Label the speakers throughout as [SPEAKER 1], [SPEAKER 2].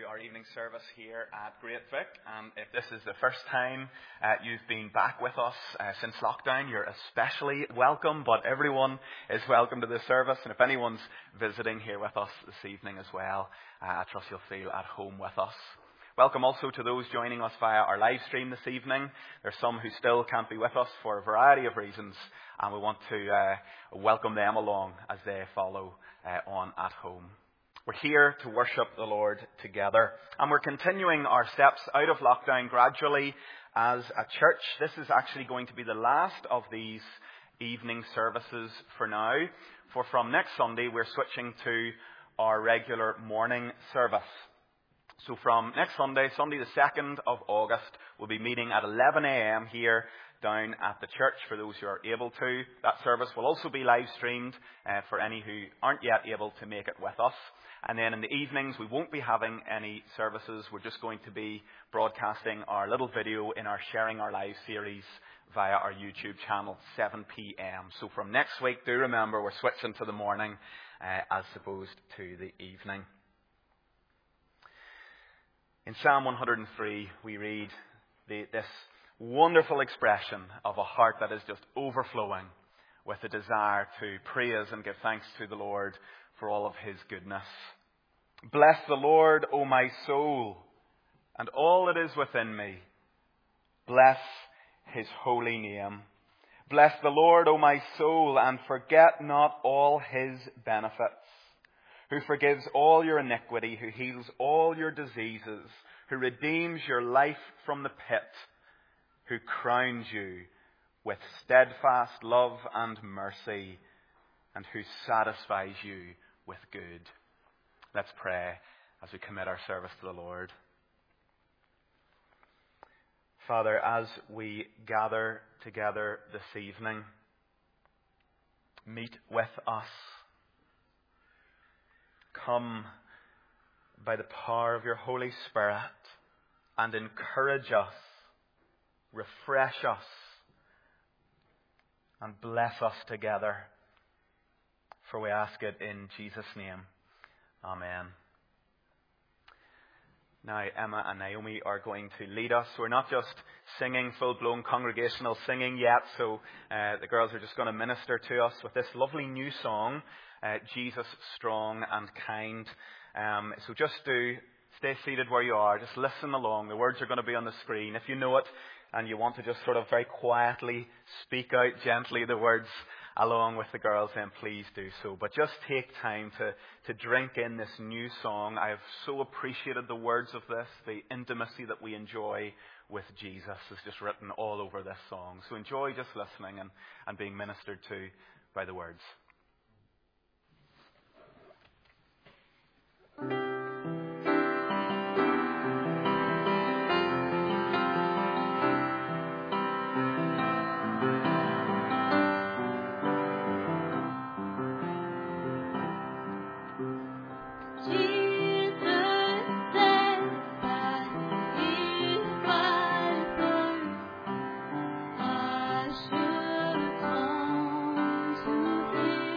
[SPEAKER 1] our evening service here at Great Vic. And if this is the first time you've been back with us since lockdown, you're especially welcome, but everyone is welcome to this service. And if anyone's visiting here with us this evening as well, I trust you'll feel at home with us. Welcome also to those joining us via our live stream this evening. There's some who still can't be with us for a variety of reasons, and we want to welcome them along as they follow on at home. We're here to worship the Lord together, and we're continuing our steps out of lockdown gradually as a church. This is actually going to be the last of these evening services for now, for from next Sunday we're switching to our regular morning service. So from next Sunday, Sunday the 2nd of August, we'll be meeting at 11 a.m. here down at the church for those who are able to. That service will also be live streamed for any who aren't yet able to make it with us. And then in the evenings, we won't be having any services. We're just going to be broadcasting our little video in our Sharing Our Lives series via our YouTube channel, 7 p.m. So from next week, do remember we're switching to the morning as opposed to the evening. In Psalm 103, we read this wonderful expression of a heart that is just overflowing with a desire to praise and give thanks to the Lord for all of His goodness. Bless the Lord, O my soul, and all that is within me. Bless His holy name. Bless the Lord, O my soul, and forget not all His benefits, who forgives all your iniquity, who heals all your diseases, who redeems your life from the pit, who crowns you with steadfast love and mercy, and who satisfies you with good. Let's pray as we commit our service to the Lord. Father, as we gather together this evening, meet with us. Come by the power of your Holy Spirit and encourage us, refresh us, and bless us together. For we ask it in Jesus' name. Amen. Now, Emma and Naomi are going to lead us. We're not just singing full-blown congregational singing yet, so the girls are just going to minister to us with this lovely new song, Jesus Strong and Kind. So just do stay seated where you are. Just listen along. The words are going to be on the screen. If you know it and you want to just sort of very quietly speak out gently the words along with the girls, then please do so. But just take time to drink in this new song. I have so appreciated the words of this. The intimacy that we enjoy with Jesus is just written all over this song. So enjoy just listening and being ministered to by the words.
[SPEAKER 2] To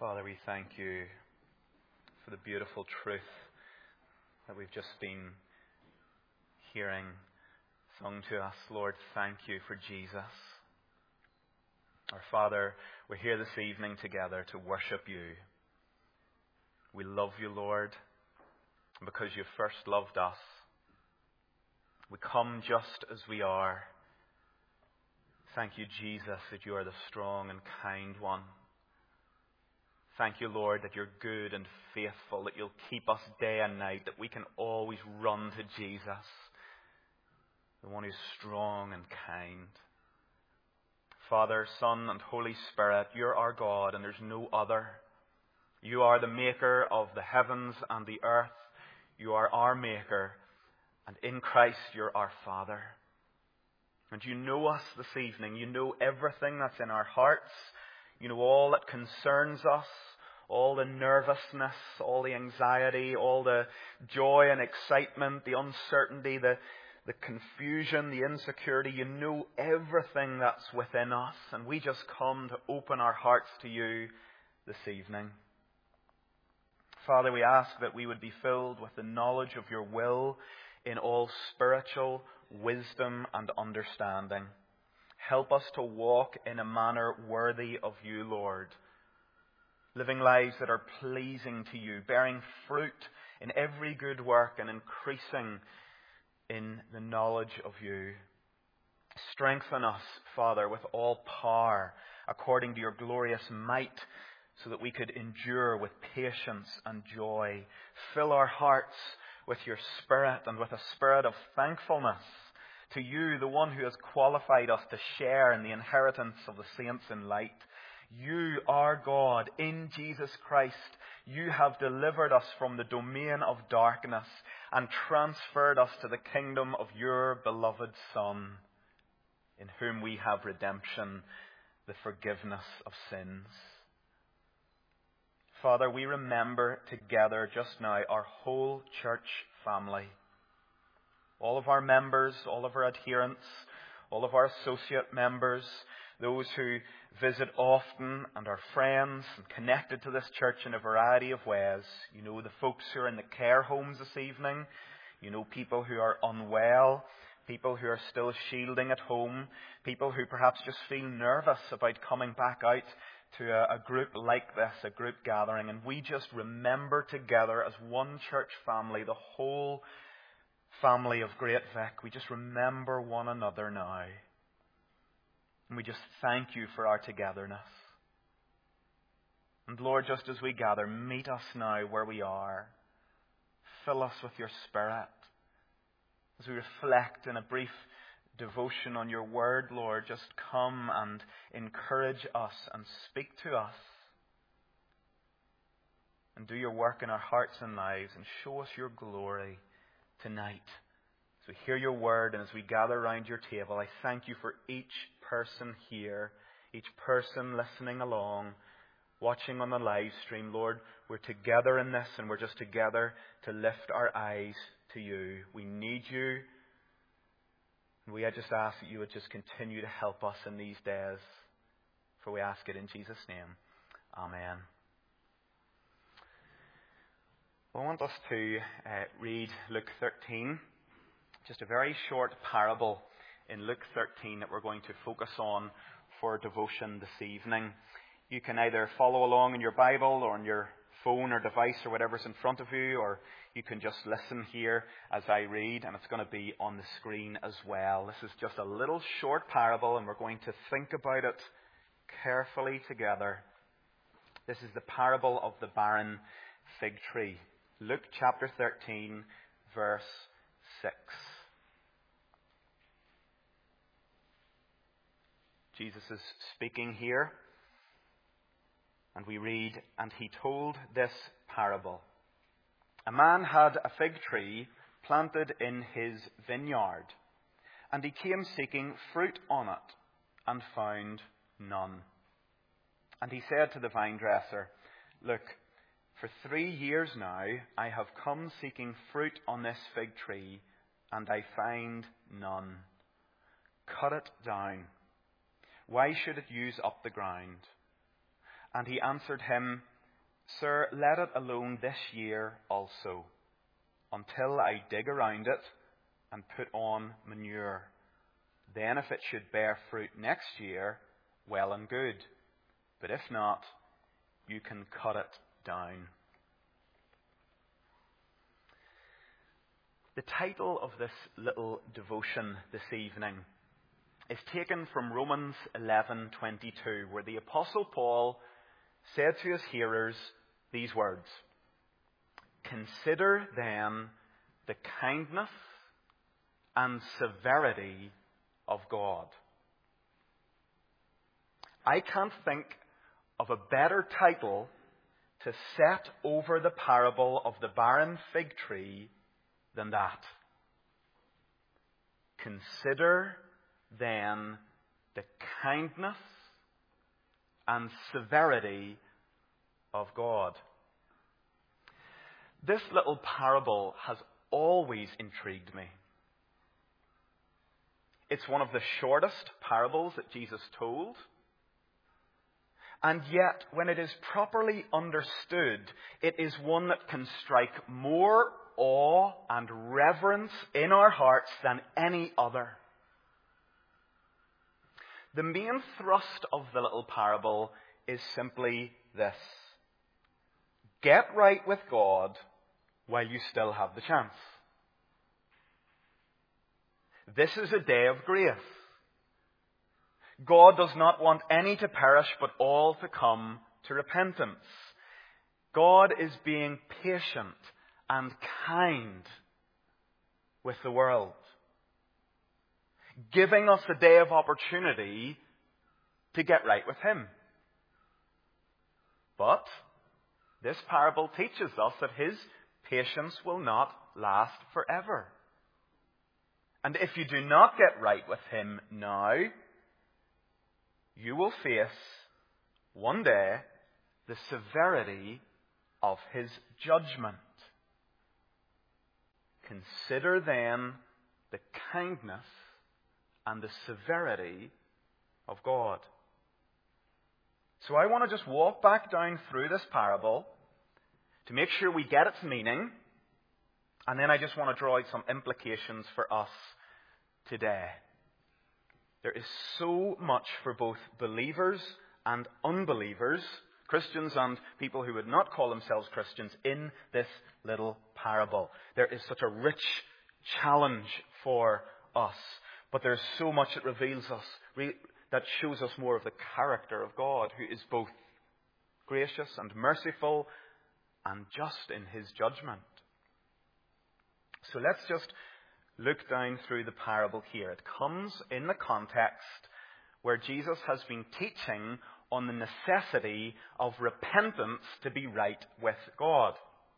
[SPEAKER 1] Father, we thank you for the beautiful truth that we've just been hearing sung to us. Lord, thank you for Jesus. Our Father, we're here this evening together to worship you. We love you, Lord, because you first loved us. We come just as we are. Thank you, Jesus, that you are the strong and kind one. Thank you, Lord, that you're good and faithful, that you'll keep us day and night, that we can always run to Jesus, the one who's strong and kind. Father, Son, and Holy Spirit, you're our God and there's no other. You are the maker of the heavens and the earth. You are our maker, and in Christ you're our Father. And you know us this evening. You know everything that's in our hearts. You know all that concerns us, all the nervousness, all the anxiety, all the joy and excitement, the uncertainty, the confusion, the insecurity. You know everything that's within us. And we just come to open our hearts to you this evening. Father, we ask that we would be filled with the knowledge of your will in all spiritual wisdom and understanding. Help us to walk in a manner worthy of you, Lord. Living lives that are pleasing to you, bearing fruit in every good work and increasing in the knowledge of you. Strengthen us, Father, with all power according to your glorious might, so that we could endure with patience and joy. Fill our hearts with your Spirit and with a spirit of thankfulness to you, the one who has qualified us to share in the inheritance of the saints in light. You are God in Jesus Christ. You have delivered us from the domain of darkness and transferred us to the kingdom of your beloved Son, in whom we have redemption, the forgiveness of sins. Father, we remember together just now our whole church family. All of our members, all of our adherents, all of our associate members, those who visit often and are friends and connected to this church in a variety of ways. You know the folks who are in the care homes this evening. You know people who are unwell, people who are still shielding at home, people who perhaps just feel nervous about coming back out to a group like this, a group gathering. And we just remember together as one church family, the whole family of Great Vic. We just remember one another now. And we just thank you for our togetherness. And Lord, just as we gather, meet us now where we are. Fill us with your Spirit. As we reflect in a brief devotion on your word, Lord, just come and encourage us and speak to us. And do your work in our hearts and lives and show us your glory tonight. As we hear your word and as we gather around your table, I thank you for each person here, each person listening along, watching on the live stream. Lord, we're together in this, and we're just together to lift our eyes to you. We need you. And I just ask that you would just continue to help us in these days. For we ask it in Jesus' name. Amen. I want us to read Luke 13. Just a very short parable in Luke 13 that we're going to focus on for devotion this evening. You can either follow along in your Bible or on your phone or device or whatever's in front of you, or you can just listen here as I read, and it's going to be on the screen as well. This is just a little short parable, and we're going to think about it carefully together. This is the parable of the barren fig tree. Luke chapter 13, verse 6. Jesus is speaking here, and we read, "And he told this parable. A man had a fig tree planted in his vineyard, and he came seeking fruit on it, and found none. And he said to the vine dresser, 'Look, for 3 years now I have come seeking fruit on this fig tree, and I find none. Cut it down. Why should it use up the ground?' And he answered him, Sir, let it alone this year also, until I dig around it and put on manure. Then if it should bear fruit next year, well and good. But if not, you can cut it down. The title of this little devotion this evening is taken from Romans 11:22, where the Apostle Paul said to his hearers these words, "Consider then the kindness and severity of God." I can't think of a better title to set over the parable of the barren fig tree than that. Consider then the kindness and severity of God. This little parable has always intrigued me. It's one of the shortest parables that Jesus told. And yet, when it is properly understood, it is one that can strike more awe and reverence in our hearts than any other. The main thrust of the little parable is simply this: get right with God while you still have the chance. This is a day of grace. God does not want any to perish, but all to come to repentance. God is being patient and kind with the world, giving us a day of opportunity to get right with Him. But this parable teaches us that His patience will not last forever. And if you do not get right with Him now, you will face one day the severity of His judgment. Consider then the kindness and the severity of God. So I want to just walk back down through this parable to make sure we get its meaning, and then I just want to draw out some implications for us today. There is so much for both believers and unbelievers, Christians and people who would not call themselves Christians, in this little parable. There is such a rich challenge for us. But there's so much that reveals us, that shows us more of the character of God, who is both gracious and merciful and just in His judgment. So let's just look down through the parable here. It comes in the context where Jesus has been teaching on the necessity of repentance to be right with God.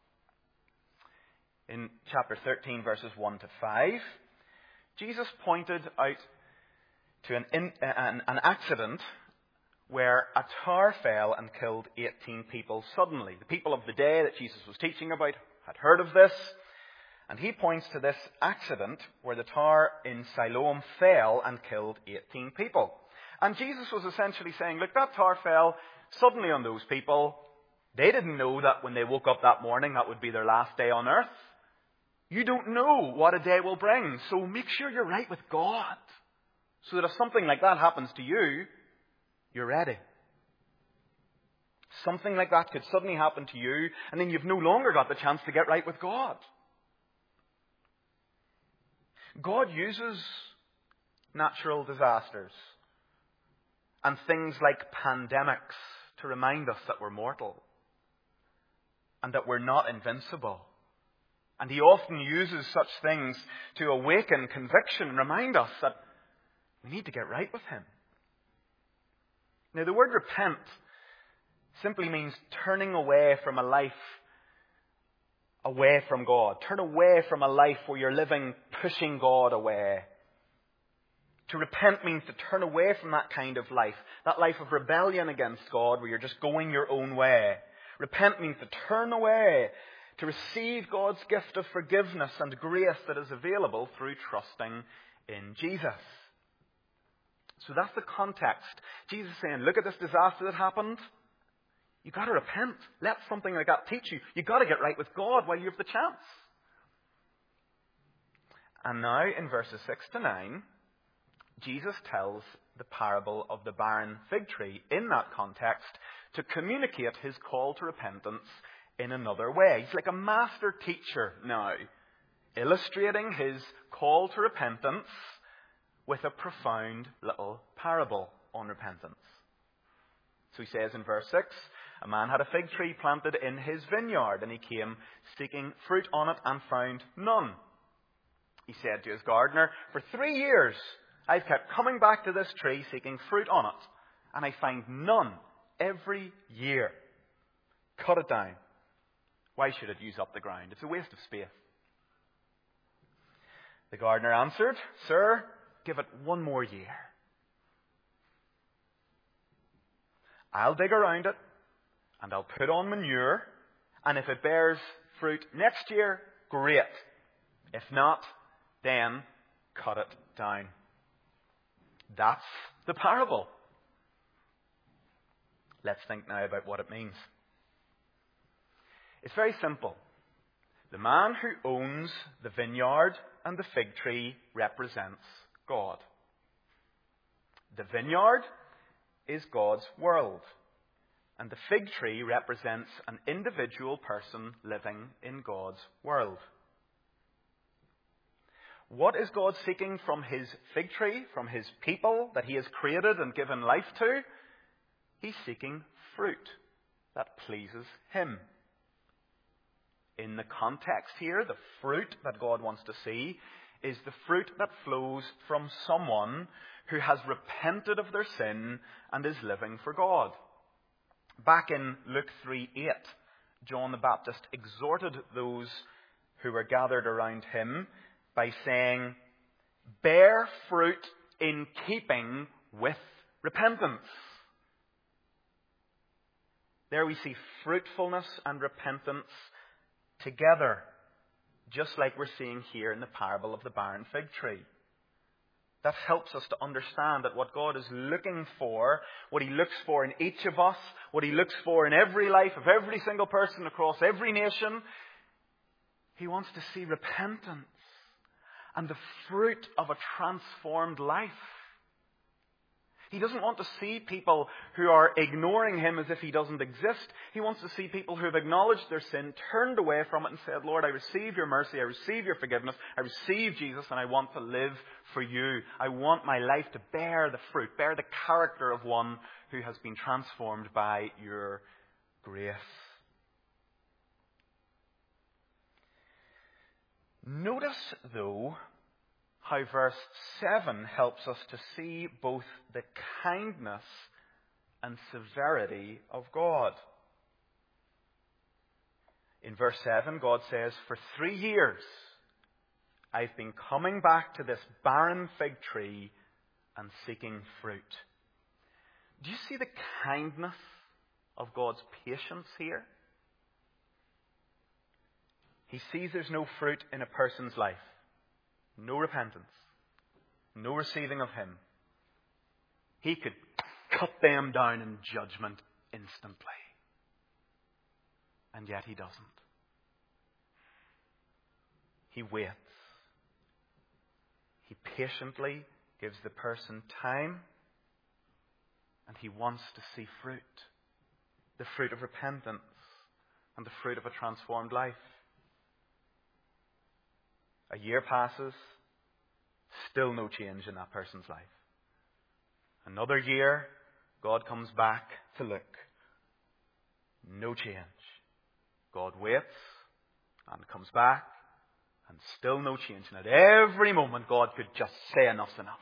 [SPEAKER 1] In chapter 13, verses 1 to 5, Jesus pointed out to an accident where a tower fell and killed 18 people suddenly. The people of the day that Jesus was teaching about had heard of this, and he points to this accident where the tower in Siloam fell and killed 18 people. And Jesus was essentially saying, look, that tower fell suddenly on those people. They didn't know that when they woke up that morning that would be their last day on earth. You don't know what a day will bring, so make sure you're right with God, so that if something like that happens to you, you're ready. Something like that could suddenly happen to you, and then you've no longer got the chance to get right with God. God uses natural disasters and things like pandemics to remind us that we're mortal and that we're not invincible. And He often uses such things to awaken conviction and remind us that we need to get right with Him. Now, the word repent simply means turning away from a life away from God. Turn away from a life where you're living pushing God away. To repent means to turn away from that kind of life. That life of rebellion against God where you're just going your own way. Repent means to turn away, to receive God's gift of forgiveness and grace that is available through trusting in Jesus. So that's the context. Jesus is saying, look at this disaster that happened. You've got to repent. Let something like that teach you. You've got to get right with God while you have the chance. And now in verses 6 to 9, Jesus tells the parable of the barren fig tree in that context to communicate his call to repentance in another way. He's like a master teacher now, illustrating his call to repentance with a profound little parable on repentance. So he says in verse 6, a man had a fig tree planted in his vineyard, and he came seeking fruit on it and found none. He said to his gardener, for 3 years I've kept coming back to this tree seeking fruit on it, and I find none every year. Cut it down. Why should it use up the ground? It's a waste of space. The gardener answered, sir, give it 1 more year. I'll dig around it, and I'll put on manure, and if it bears fruit next year, great. If not, then cut it down. That's the parable. Let's think now about what it means. It's very simple. The man who owns the vineyard and the fig tree represents God. The vineyard is God's world, and the fig tree represents an individual person living in God's world. What is God seeking from his fig tree, from his people that he has created and given life to? He's seeking fruit that pleases him. In the context here, the fruit that God wants to see is the fruit that flows from someone who has repented of their sin and is living for God. Back in Luke 3:8, John the Baptist exhorted those who were gathered around him by saying, bear fruit in keeping with repentance. There we see fruitfulness and repentance together, just like we're seeing here in the parable of the barren fig tree. That helps us to understand that what God is looking for, what he looks for in each of us, what he looks for in every life of every single person across every nation, he wants to see repentance and the fruit of a transformed life. He doesn't want to see people who are ignoring him as if he doesn't exist. He wants to see people who have acknowledged their sin, turned away from it and said, Lord, I receive your mercy, I receive your forgiveness, I receive Jesus, and I want to live for you. I want my life to bear the fruit, bear the character of one who has been transformed by your grace. Notice, though, how verse 7 helps us to see both the kindness and severity of God. In verse 7, God says, for 3 years I've been coming back to this barren fig tree and seeking fruit. Do you see the kindness of God's patience here? He sees there's no fruit in a person's life. No repentance. No receiving of him. He could cut them down in judgment instantly. And yet he doesn't. He waits. He patiently gives the person time, and he wants to see fruit. The fruit of repentance and the fruit of a transformed life. A year passes, still no change in that person's life. Another year, God comes back to look. No change. God waits and comes back, and still no change. And at every moment, God could just say enough's enough.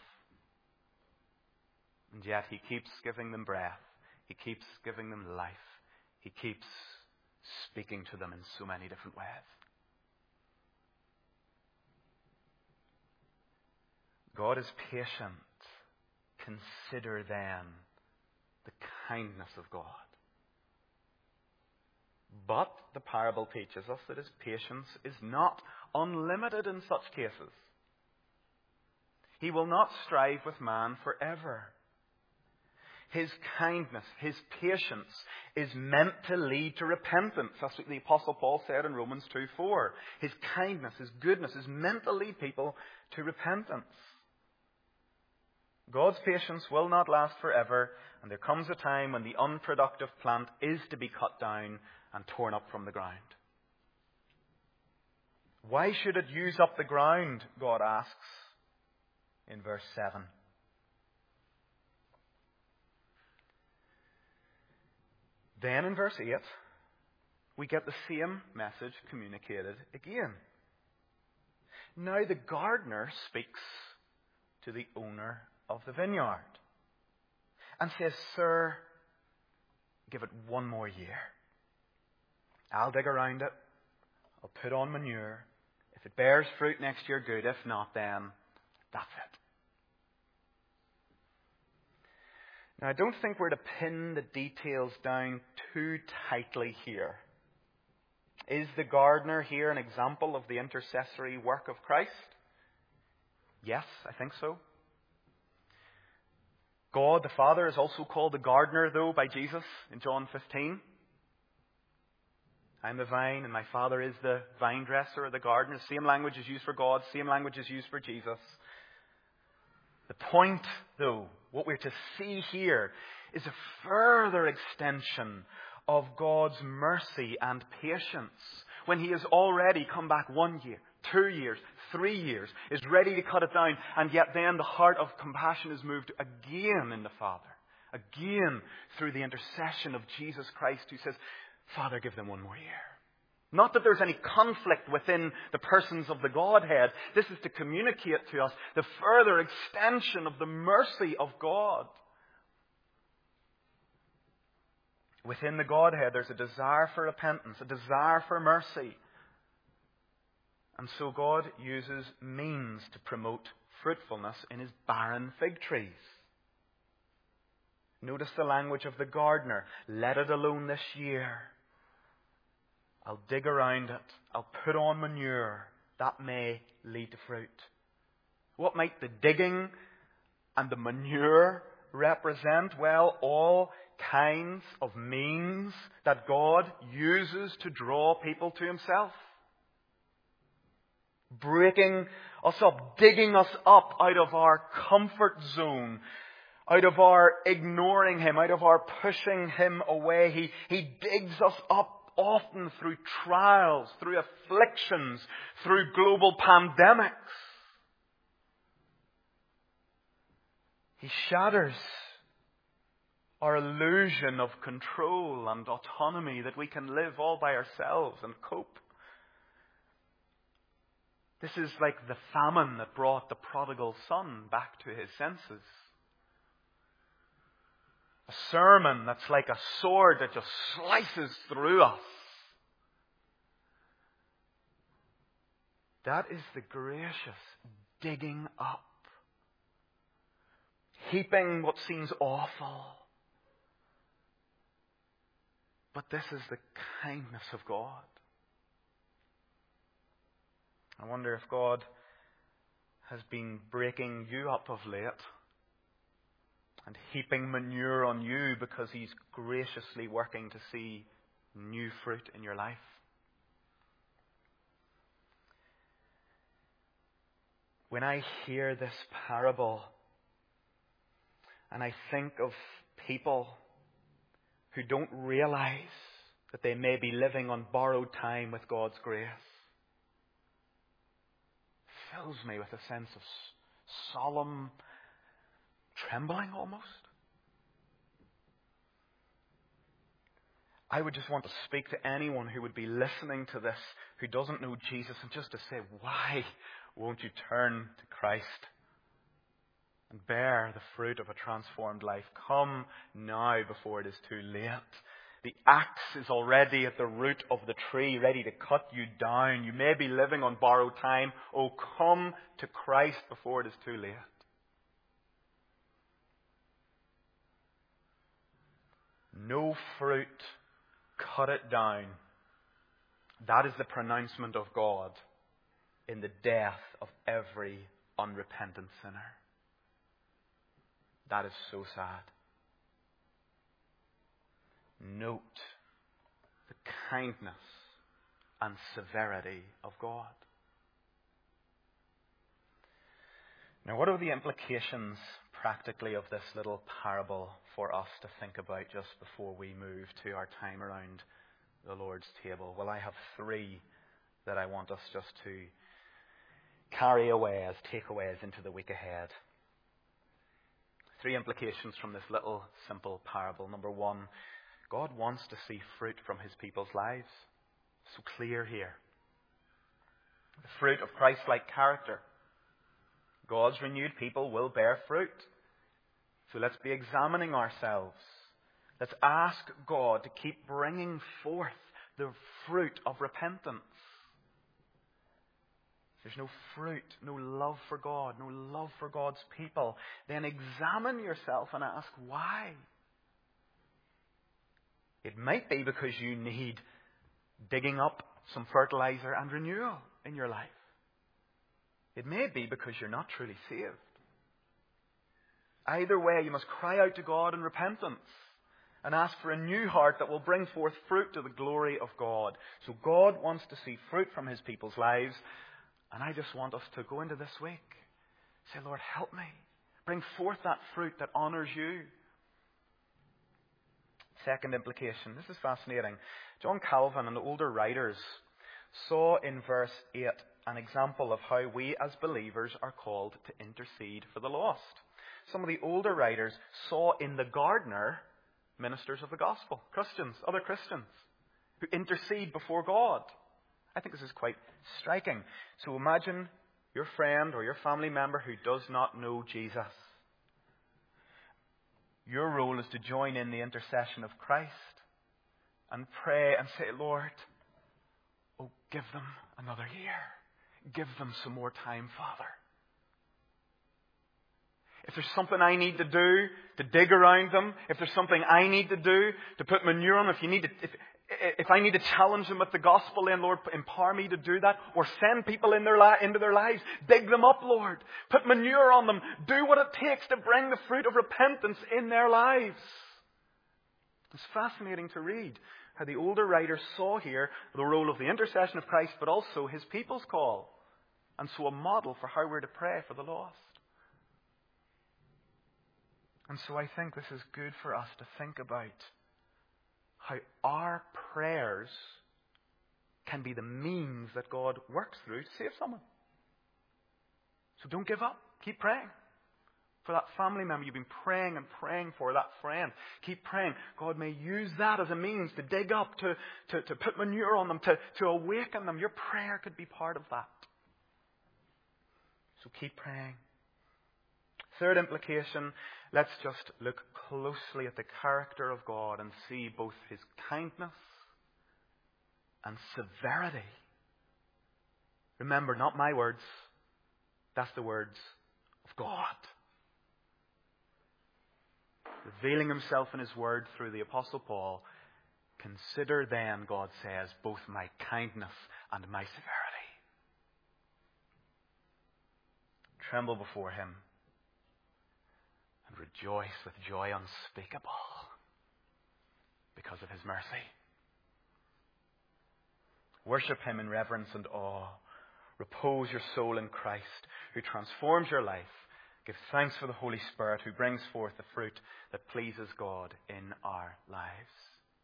[SPEAKER 1] And yet he keeps giving them breath. He keeps giving them life. He keeps speaking to them in so many different ways. God is patient. Consider then the kindness of God. But the parable teaches us that his patience is not unlimited in such cases. He will not strive with man forever. His kindness, His patience is meant to lead to repentance. That's what the Apostle Paul said in Romans 2:4. His kindness, His goodness is meant to lead people to repentance. God's patience will not last forever, and there comes a time when the unproductive plant is to be cut down and torn up from the ground. Why should it use up the ground, God asks in verse 7. Then in verse 8, we get the same message communicated again. Now the gardener speaks to the owner of the vineyard and says, "Sir, give it one more year. I'll dig around it. I'll put on manure. If it bears fruit next year, good. If not, then that's it." Now, I don't think we're to pin the details down too tightly here. Is the gardener here an example of the intercessory work of Christ? Yes, I think so. God the Father is also called the gardener, though, by Jesus in John 15. I'm the vine and my Father is the vine dresser or the gardener. The same language is used for God, same language is used for Jesus. The point, though, what we're to see here is a further extension of God's mercy and patience when He has already come back 1 year, 2 years, 3 years, is ready to cut it down, and yet then the heart of compassion is moved again in the Father, again through the intercession of Jesus Christ, who says, "Father, give them 1 more year." Not that there's any conflict within the persons of the Godhead. This is to communicate to us the further extension of the mercy of God. Within the Godhead, there's a desire for repentance, a desire for mercy. And so God uses means to promote fruitfulness in His barren fig trees. Notice the language of the gardener. Let it alone this year. I'll dig around it. I'll put on manure. That may lead to fruit. What might the digging and the manure represent? Well, all kinds of means that God uses to draw people to Himself. Breaking us up, digging us up out of our comfort zone, out of our ignoring Him, out of our pushing Him away. He digs us up often through trials, through afflictions, through global pandemics. He shatters our illusion of control and autonomy that we can live all by ourselves and cope. This is like the famine that brought the prodigal son back to his senses. A sermon that's like a sword that just slices through us. That is the gracious digging up. Heaping what seems awful. But this is the kindness of God. I wonder if God has been breaking you up of late and heaping manure on you because He's graciously working to see new fruit in your life. When I hear this parable and I think of people who don't realize that they may be living on borrowed time with God's grace, it fills me with a sense of solemn trembling almost. I would just want to speak to anyone who would be listening to this who doesn't know Jesus and just to say, why won't you turn to Christ and bear the fruit of a transformed life? Come now before it is too late. The axe is already at the root of the tree, ready to cut you down. You may be living on borrowed time. Oh, come to Christ before it is too late. No fruit, cut it down. That is the pronouncement of God in the death of every unrepentant sinner. That is so sad. note the kindness and severity of God. Now, what are the implications practically of this little parable for us to think about just before we move to our time around the Lord's table? Well, I have three that I want us just to carry away as takeaways into the week ahead. Three implications from this little simple parable. Number one, God wants to see fruit from his people's lives. So clear here. The fruit of Christ-like character. God's renewed people will bear fruit. So let's be examining ourselves. Let's ask God to keep bringing forth the fruit of repentance. If there's no fruit, no love for God, no love for God's people, then examine yourself and ask why. It might be because you need digging up some fertilizer and renewal in your life. It may be because you're not truly saved. Either way, you must cry out to God in repentance and ask for a new heart that will bring forth fruit to the glory of God. So God wants to see fruit from his people's lives. And I just want us to go into this week. Say, Lord, help me. Bring forth that fruit that honors you. Second implication. This is fascinating. John Calvin and the older writers saw in verse 8 an example of how we as believers are called to intercede for the lost. Some of the older writers saw in the gardener ministers of the gospel, Christians, other Christians, who intercede before God. I think this is quite striking. So imagine your friend or your family member who does not know Jesus. Your role is to join in the intercession of Christ and pray and say, Lord, oh, give them another year. Give them some more time, Father. If there's something I need to do to dig around them, if there's something I need to do to put manure on, if I need to challenge them with the gospel, then Lord, empower me to do that. Or send people into their lives. Dig them up, Lord. Put manure on them. Do what it takes to bring the fruit of repentance in their lives. It's fascinating to read how the older writers saw here the role of the intercession of Christ, but also his people's call. And so a model for how we're to pray for the lost. And so I think this is good for us to think about how our prayers can be the means that God works through to save someone. So don't give up. Keep praying. For that family member you've been praying and praying for, that friend. Keep praying. God may use that as a means to dig up, to put manure on them, to awaken them. Your prayer could be part of that. So keep praying. Third implication, let's just look closely at the character of God and see both his kindness and severity. Remember, not my words. That's the words of God. Revealing himself in his word through the Apostle Paul. Consider then, God says, both my kindness and my severity. Tremble before him. And rejoice with joy unspeakable because of his mercy. Worship him in reverence and awe. Repose your soul in Christ, who transforms your life. Give thanks for the Holy Spirit, who brings forth the fruit that pleases God in our lives.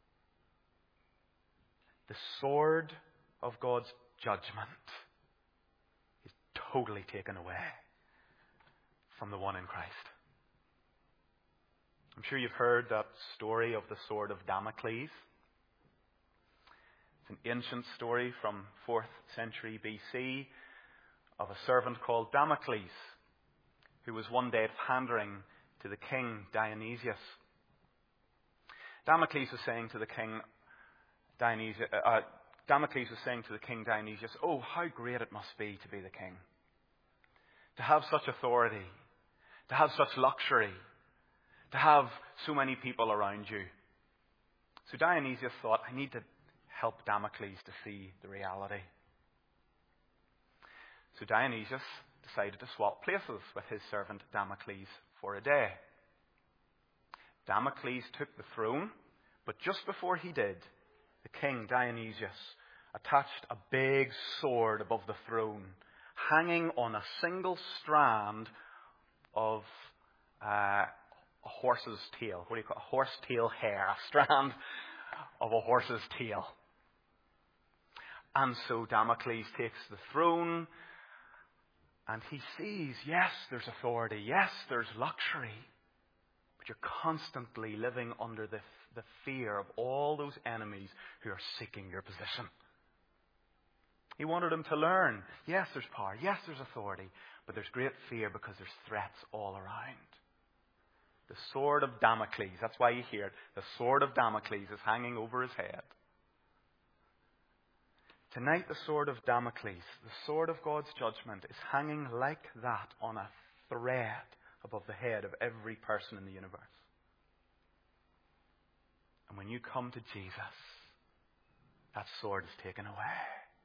[SPEAKER 1] The sword of God's judgment is totally taken away from the one in Christ. I'm sure you've heard that story of the sword of Damocles. It's an ancient story from 4th century BC of a servant called Damocles, who was one day pandering to the king Dionysius. Damocles was saying to the king Dionysius, "Oh, how great it must be to be the king, to have such authority, to have such luxury, to have so many people around you." So Dionysius thought, I need to help Damocles to see the reality. So Dionysius decided to swap places with his servant Damocles for a day. Damocles took the throne But just before he did, the king, Dionysius, attached a big sword above the throne, hanging on a single strand of a horse's tail. What do you call it? A horse tail hair. A strand of a horse's tail. And so Damocles takes the throne, and he sees, yes, there's authority, yes, there's luxury, but you're constantly living under the fear of all those enemies who are seeking your position. He wanted him to learn, yes, there's power, yes, there's authority, but there's great fear because there's threats all around. The sword of Damocles, that's why you hear it, the sword of Damocles is hanging over his head. Tonight, the sword of Damocles, the sword of God's judgment, is hanging like that on a thread above the head of every person in the universe. And when you come to Jesus, that sword is taken away.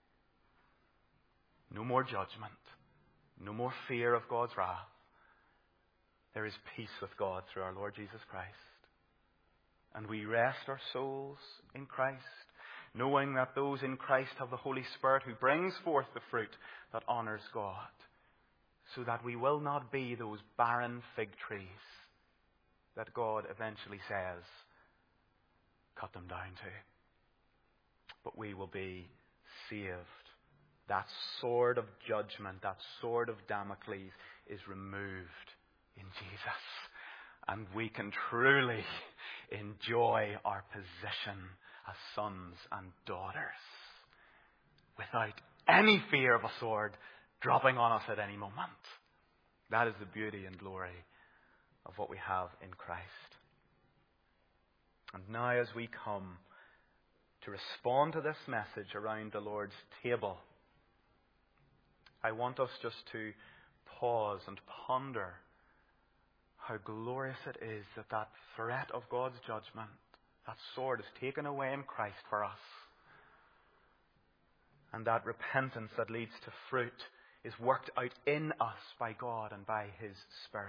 [SPEAKER 1] No more judgment. No more fear of God's wrath. There is peace with God through our Lord Jesus Christ. And we rest our souls in Christ, knowing that those in Christ have the Holy Spirit who brings forth the fruit that honors God, so that we will not be those barren fig trees that God eventually says, cut them down to. But we will be saved. That sword of judgment, that sword of Damocles is removed in Jesus. And we can truly enjoy our position as sons and daughters without any fear of a sword dropping on us at any moment. That is the beauty and glory of what we have in Christ. And now as we come to respond to this message around the Lord's table, I want us just to pause and ponder how glorious it is that that threat of God's judgment, that sword, is taken away in Christ for us. And that repentance that leads to fruit is worked out in us by God and by His Spirit.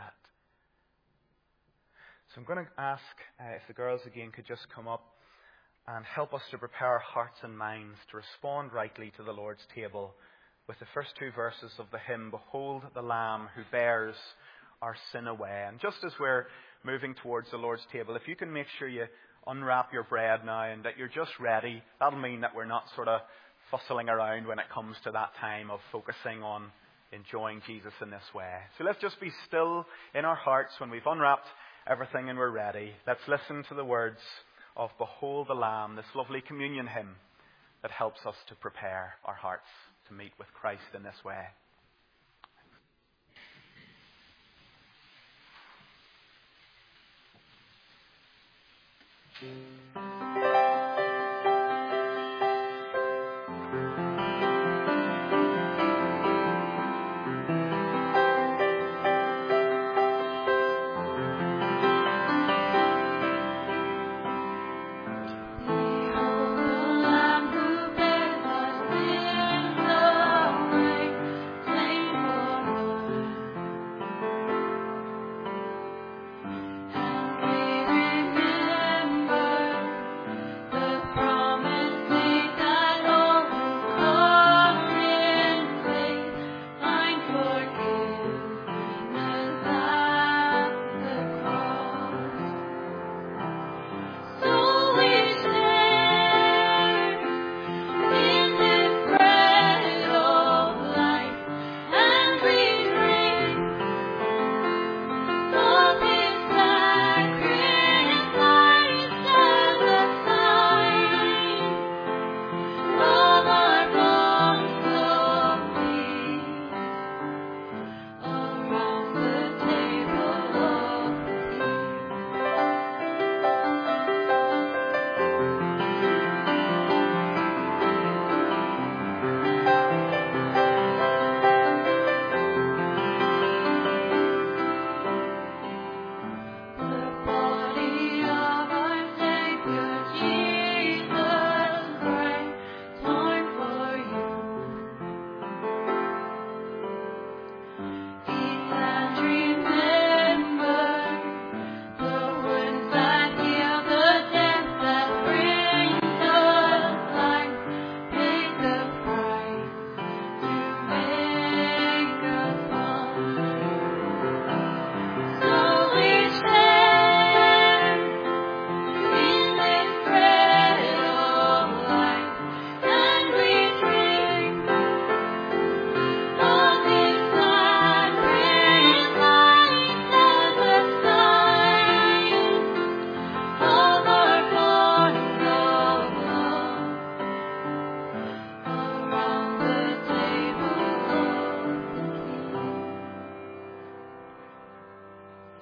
[SPEAKER 1] So I'm going to ask if the girls again could just come up and help us to prepare our hearts and minds to respond rightly to the Lord's table with the first two verses of the hymn, Behold the Lamb who bears our sin away. And just as we're moving towards the Lord's table, if you can make sure you unwrap your bread now and that you're just ready, that'll mean that we're not sort of fussling around when it comes to that time of focusing on enjoying Jesus in this way. So let's just be still in our hearts when we've unwrapped everything and we're ready. Let's listen to the words of Behold the Lamb, this lovely communion hymn that helps us to prepare our hearts to meet with Christ in this way.